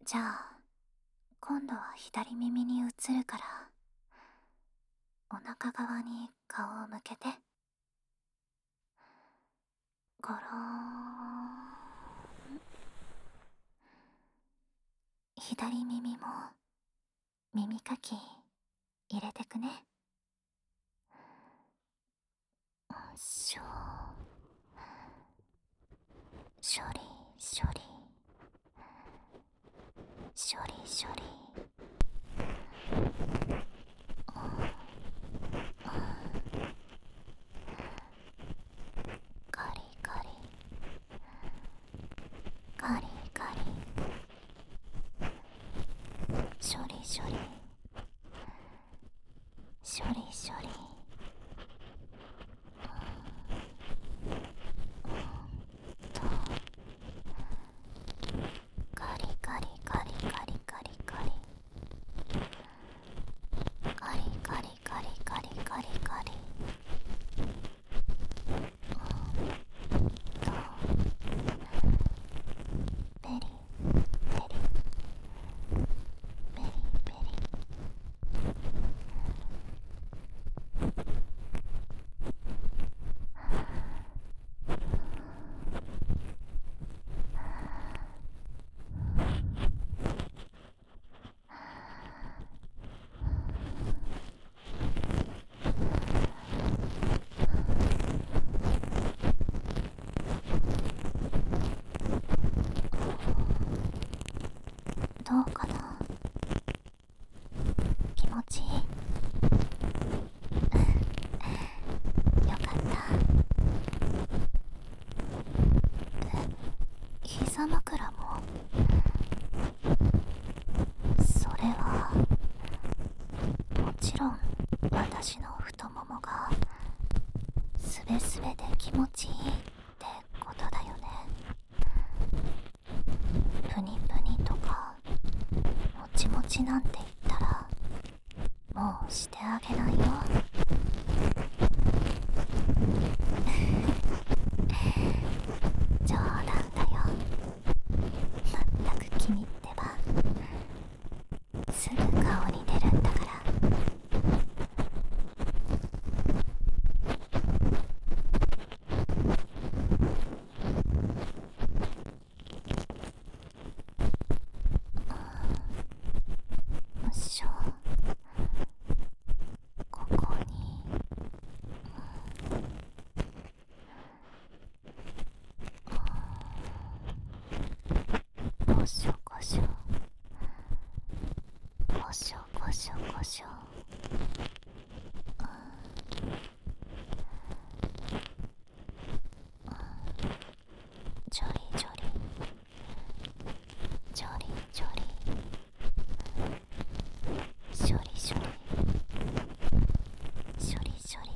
じゃあ今度は左耳に移るから、お腹側に顔を向けて。ゴローン。左耳も耳かき入れてくね。しょしょりしょりしょりしょり。カリカリカリカリ。しょりしょりしょりしょり。とカリカリカリカリカリカリカリカリカリカリカリカリ。とペリペリペリペリ。どうかな、気持ちいい？よかった。膝枕も？それはもちろん私の太ももがすべすべで気持ちいいってことだよね。プニプニとかもちもちなんて言ったらもうしてあげないよ。冗談だよ。まったく君ってばすぐ顔に出るんだから。よっしょ。ここにこしょこしょこしょこしょこしょ。ジョリジョリジョリジョリショリショリショリショリ。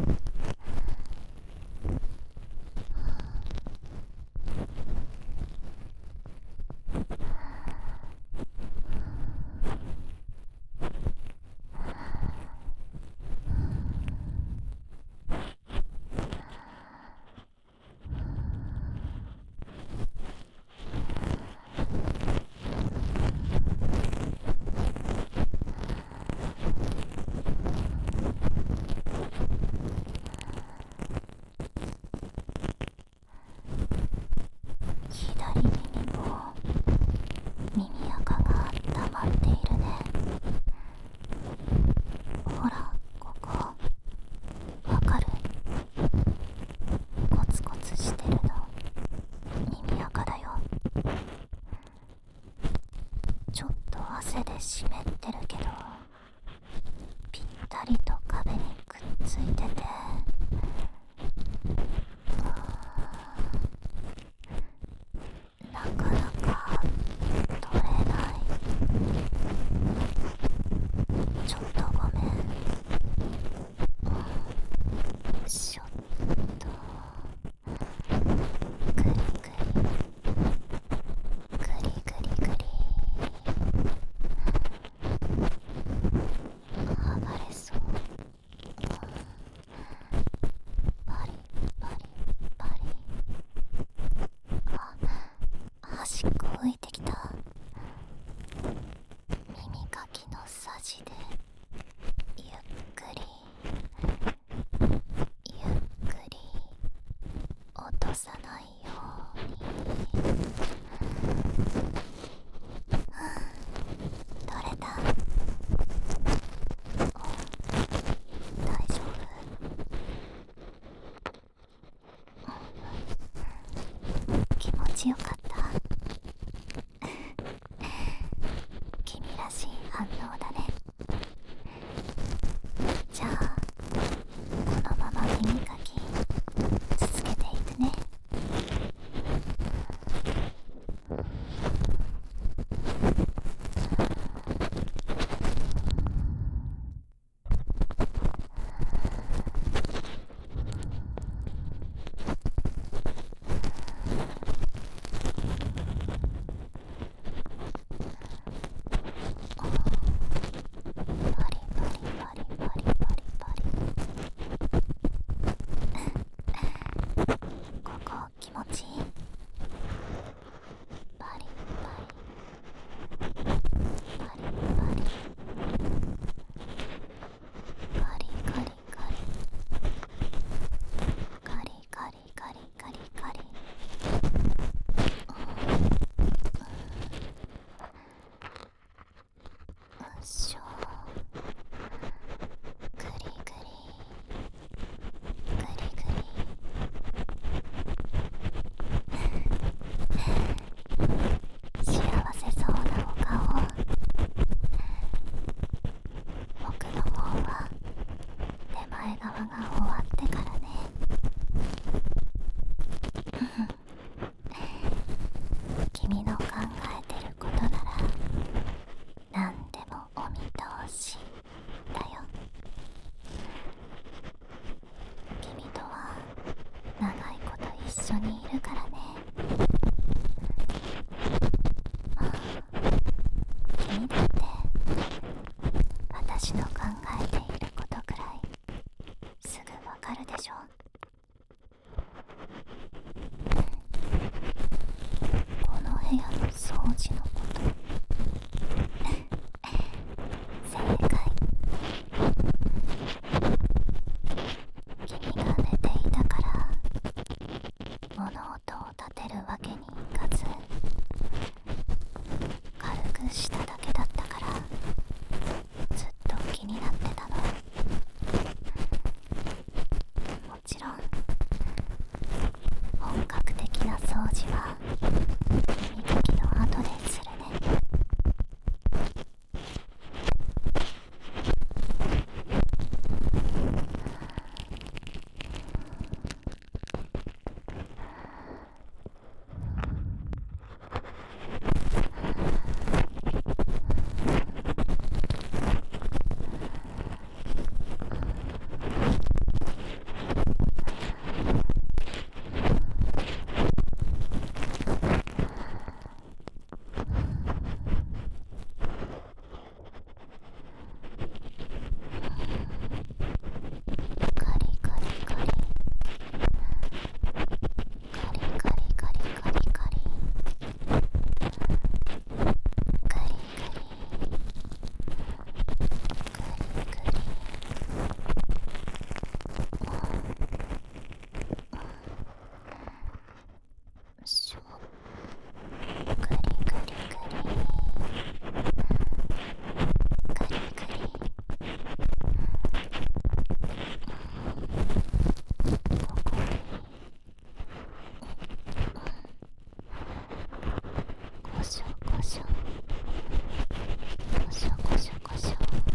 左耳も耳垢が溜まっているね。ほらここわかる？ゴツゴツしてるの耳垢だよ。ちょっと汗で湿ってるけどぴったりと壁にくっついてて、なかなか取れない。ちょっとごめん。しょっとグリグリグリグリグリ剥がれそう。パリパリパリ。あ、端っこ浮いてきた。 ジでゆっくりゆっくり落とさないように。取れた？大丈夫？気持ちよかった？君らしい反応だね。じゃあこのまま耳かき続けていくね。パリパリパリパリパリパリ。ここ気持ちいい？パリパリパリパリカリカリカリカリカリカリカリカリ。うっしょ。グリグリグリグリ。幸せそうなお顔。僕の方は手前側が終わってからね。君の考えてることなら何でもお見通しだよ。君とは長いこと一緒にいるからね。まあ君だって私の考えていることくらいすぐわかるでしょ。この部屋の掃除のこと正解。君が寝ていたから物音を立てるわけにいかず、軽くしただけだったからずっと気になってたの。もちろん本格的な掃除は耳かきの後でするね。カリカリカリカリカリカリカリカリカリカリカリしょ。グリグリグリグリグリ。こしょこしょこしょこしょこしょ。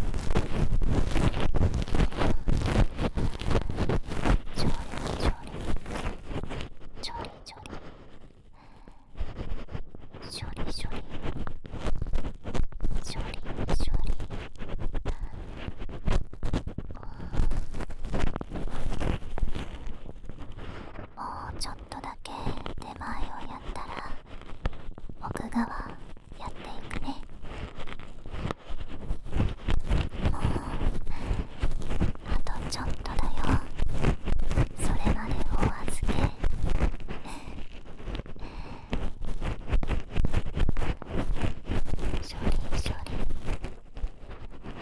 ちょりちょりちょりちょりしょりしょりしょりしょり。もうちょっとだけ手前をやったら奥側やっていくね。もうあとちょっとだよ。それまでお預け。しょりしょり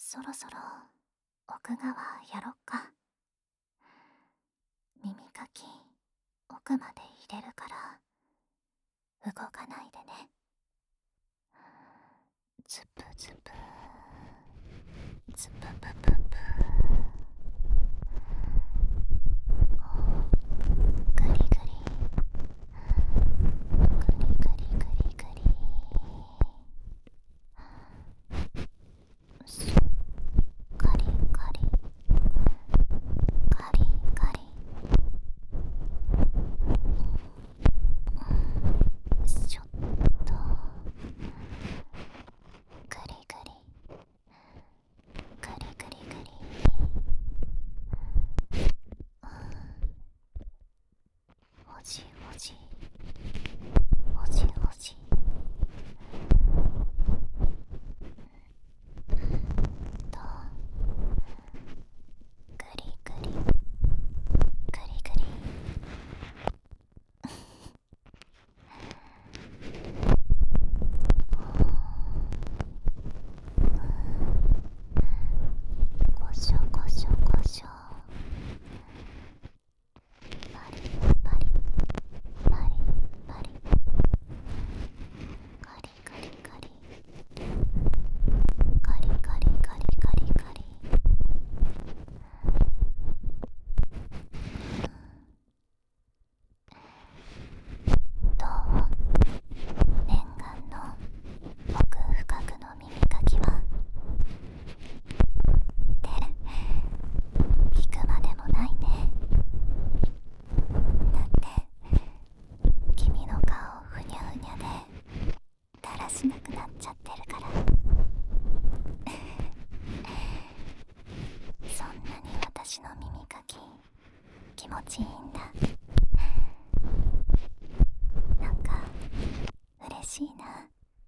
そろそろ奥側やろっか。耳かき奥まで入れるから動かないでね。ズプズプズププププ、グリグリグリグリグリグリ、そカリカリカリカリ、ちょっとグリグリグリグリグリ、おじおじおじおじ、とグリグリグリグリ、ゴショゴショゴショ、パリパリパリパリ、カリカリカリカリカリカリカリカリ、どう？念願の奥深くの耳かきはって聞くまでもないね。だって君の顔ふにゃふにゃでだらしなくなっちゃってるから。そんなに私の耳かき気持ちいいんだ。なんか嬉しいな。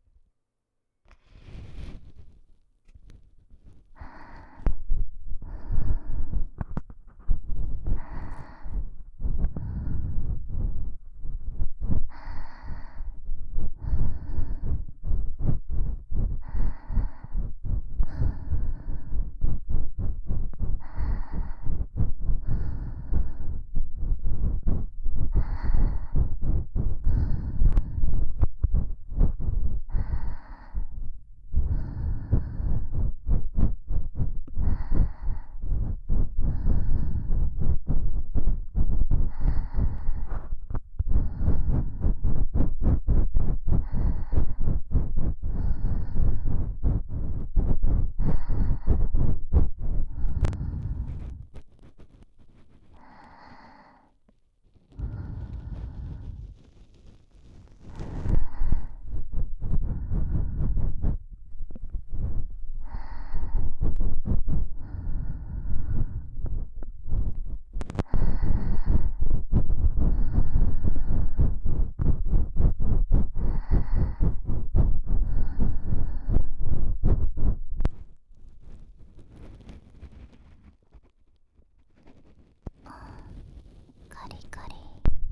カリカリ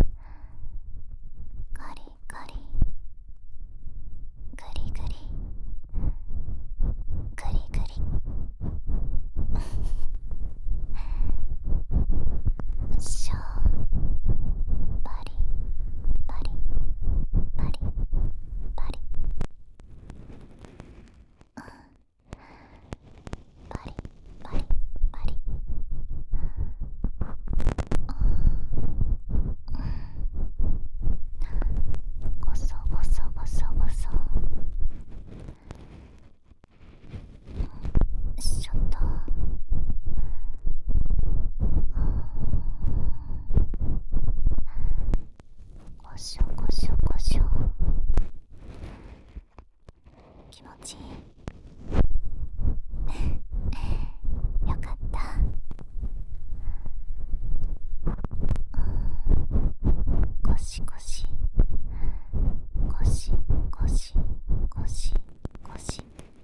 カリカリグリグリグリグリ、シャーパリパリパリパリ、パリパリパリ、ゴソゴソゴソゴソ、ちょっとゴショゴショゴショ、気持ちいい。よかった。ゴシゴシゴシゴシゴシゴシ、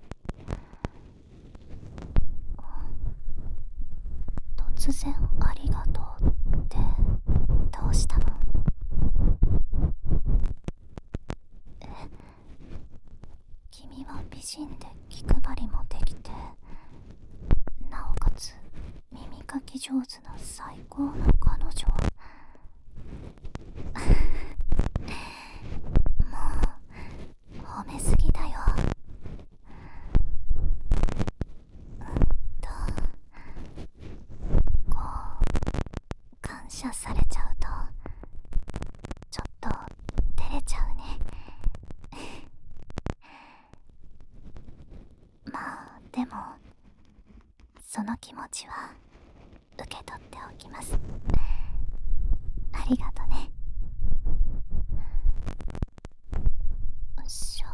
突然ありがとうってどうしたの？君は美人で気配りもできてなおかつ耳かき上手な最高の彼女。もう褒めすぎだよ。とこう感謝されちゃうとちょっと照れちゃうね。まあでもその気持ちは受け取っておきます。ありがとね。しょ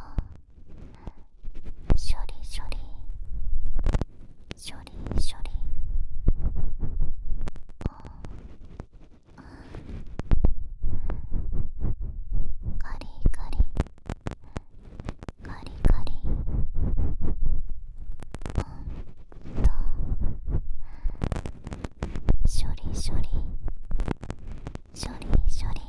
処理処理処理処理。カリカリカリカリ。と処理処理処理処理。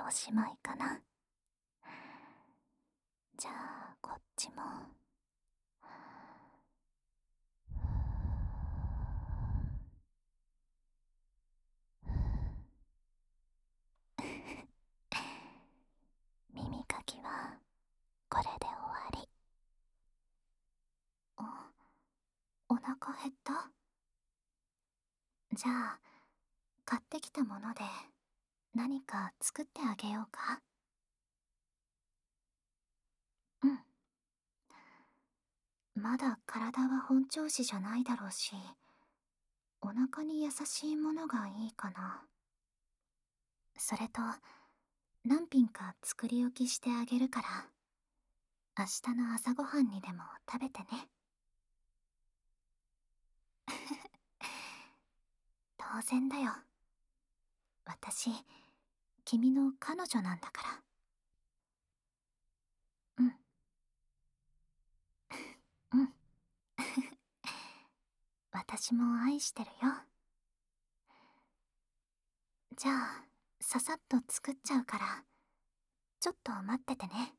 おしまいかな。じゃあこっちも。耳かきはこれで終わり。お腹減った？じゃあ買ってきたもので何か作ってあげようか。うん。まだ体は本調子じゃないだろうし、お腹に優しいものがいいかな。それと何品か作り置きしてあげるから、明日の朝ごはんにでも食べてね。当然だよ。私、君の彼女なんだから。うん、うん。私も愛してるよ。じゃあ、ささっと作っちゃうから、ちょっと待っててね。